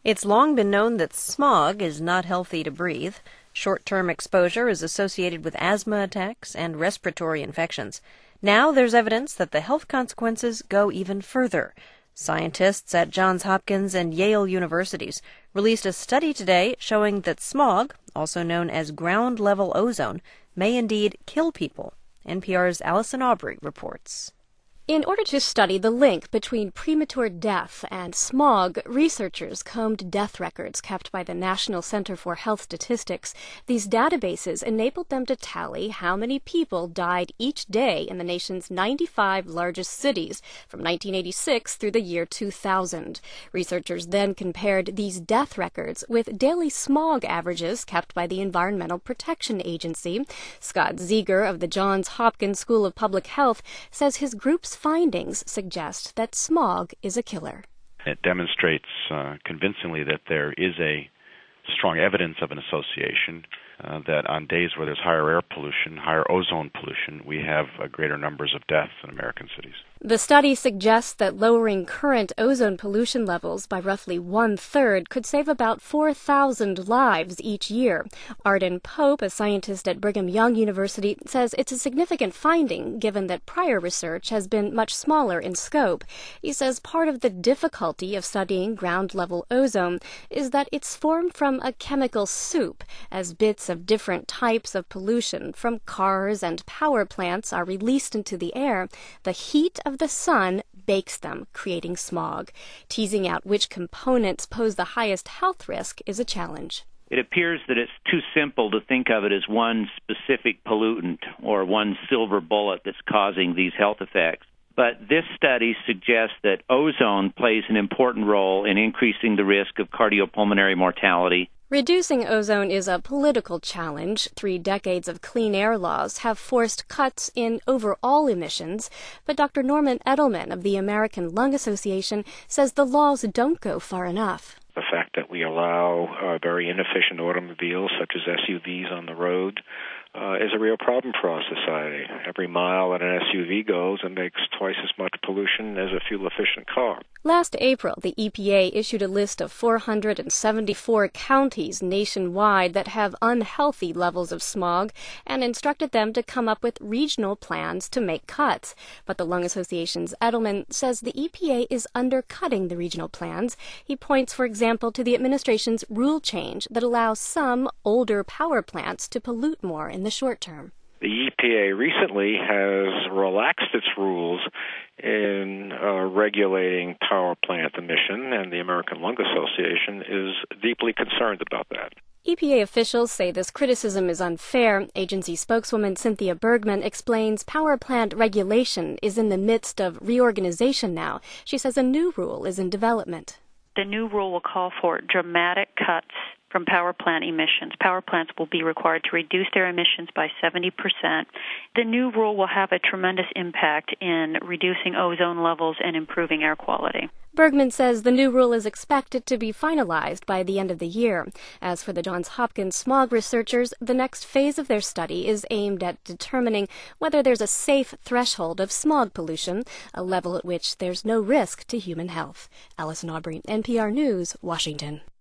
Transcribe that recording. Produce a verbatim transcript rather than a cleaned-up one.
It's long been known that smog is not healthy to breathe. Short-term exposure is associated with asthma attacks and respiratory infections. Now there's evidence that the health consequences go even further. Scientists at Johns Hopkins and Yale universities released a study today showing that smog, also known as ground-level ozone, may indeed kill people. N P R's Allison Aubrey reports. In order to study the link between premature death and smog, researchers combed death records kept by the National Center for Health Statistics. These databases enabled them to tally how many people died each day in the nation's ninety-five largest cities from nineteen eighty-six through the year two thousand. Researchers then compared these death records with daily smog averages kept by the Environmental Protection Agency. Scott Ziegler of the Johns Hopkins School of Public Health says his group's findings suggest that smog is a killer. It demonstrates uh, convincingly that there is a strong evidence of an association, uh, that on days where there's higher air pollution, higher ozone pollution, we have uh, greater numbers of deaths in American cities. The study suggests that lowering current ozone pollution levels by roughly one-third could save about four thousand lives each year. Arden Pope, a scientist at Brigham Young University, says it's a significant finding given that prior research has been much smaller in scope. He says part of the difficulty of studying ground-level ozone is that it's formed from a chemical soup, as bits of different types of pollution from cars and power plants are released into the air. The heat of the sun bakes them, creating smog. Teasing out which components pose the highest health risk is a challenge. It appears that it's too simple to think of it as one specific pollutant or one silver bullet that's causing these health effects. But this study suggests that ozone plays an important role in increasing the risk of cardiopulmonary mortality. Reducing ozone is a political challenge. Three decades of clean air laws have forced cuts in overall emissions. But Doctor Norman Edelman of the American Lung Association says the laws don't go far enough. The fact that we allow uh, very inefficient automobiles, such as S U Vs, on the road uh, is a real problem for our society. Every mile that an S U V goes, it makes twice as much pollution as a fuel-efficient car. Last April, the E P A issued a list of four hundred seventy-four counties nationwide that have unhealthy levels of smog and instructed them to come up with regional plans to make cuts. But the Lung Association's Edelman says the E P A is undercutting the regional plans. He points, for example, to the administration's rule change that allows some older power plants to pollute more in the short term. The E P A recently has relaxed its rules in uh, regulating power plant emission, and the American Lung Association is deeply concerned about that. E P A officials say this criticism is unfair. Agency spokeswoman Cynthia Bergman explains power plant regulation is in the midst of reorganization now. She says a new rule is in development. The new rule will call for dramatic cuts from power plant emissions. Power plants will be required to reduce their emissions by seventy percent. The new rule will have a tremendous impact in reducing ozone levels and improving air quality. Bergman says the new rule is expected to be finalized by the end of the year. As for the Johns Hopkins smog researchers, the next phase of their study is aimed at determining whether there's a safe threshold of smog pollution, a level at which there's no risk to human health. Allison Aubrey, N P R News, Washington.